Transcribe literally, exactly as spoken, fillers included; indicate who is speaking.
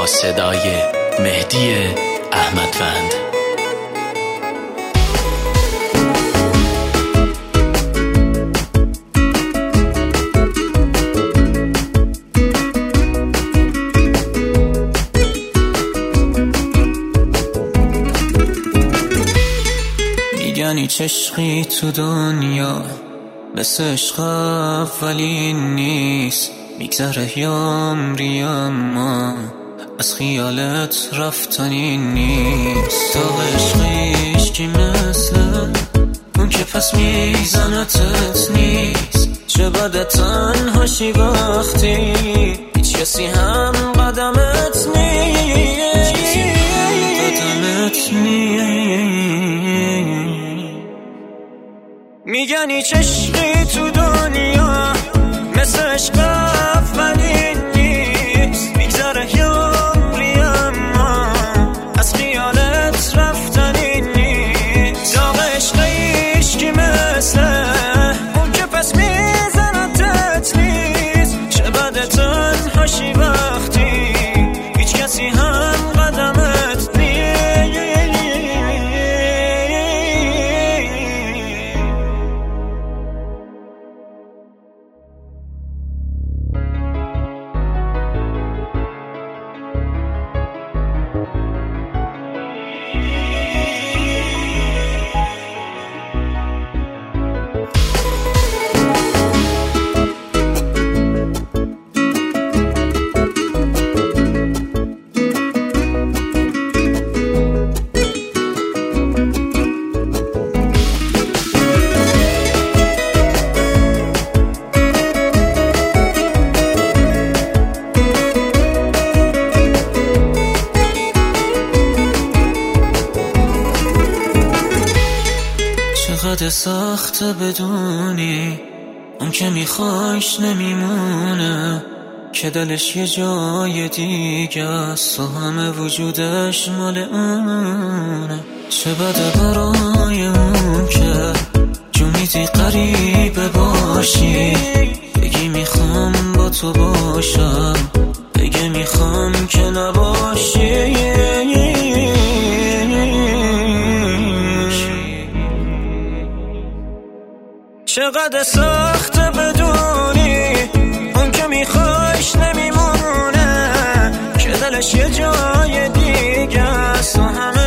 Speaker 1: صدای مهدی احمدوند.
Speaker 2: میگنی چشقی تو دنیا مثل عشق اولین نیست، میگذره یامری اما از خیالت رفتنی نیست. تا عشقیش که مثل اون که پس میزنتت نیست. چه بده تنهاشی وقتی هیچ کسی هم قدمت نیست، قدمت نیست. میگنی چشقی تو دنیا مثل عشق اولین نیست، میگذره یامری اما از خیالت رفتنی نیست. داغ عشقیش که مثل اون که پس میزنتت نیست. چه بده تنهاشی وقتی هیچ کسی هم قدمت نیست. چقدر سخت بدونی اون که میخوایش نمیمونه، که دلش یه جای دیگه است و همه وجودش مال اونه. چه بده برای اون که جونیدی قریبه باشی، بگی میخوام با تو باشم، بگی میخوام که نباشی. چقدر سخت بدونی اون که میخوایش نمیمونه، که دلش یه جای دیگه است و همه